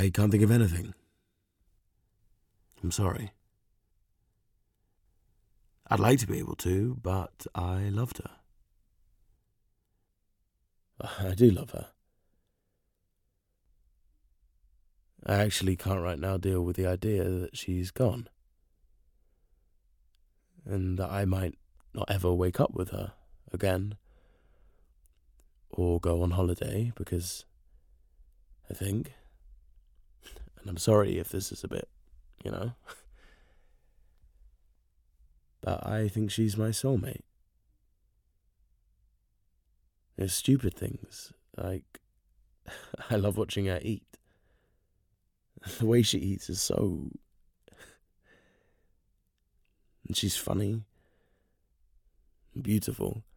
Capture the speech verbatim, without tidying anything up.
I can't think of anything. I'm sorry. I'd like to be able to, but I loved her. I do love her. I actually can't right now deal with the idea that she's gone. And that I might not ever wake up with her again. Or go on holiday, because I think, and I'm sorry if this is a bit, you know, but I think she's my soulmate. There's stupid things, like, I love watching her eat. The way she eats is so... And she's funny, beautiful.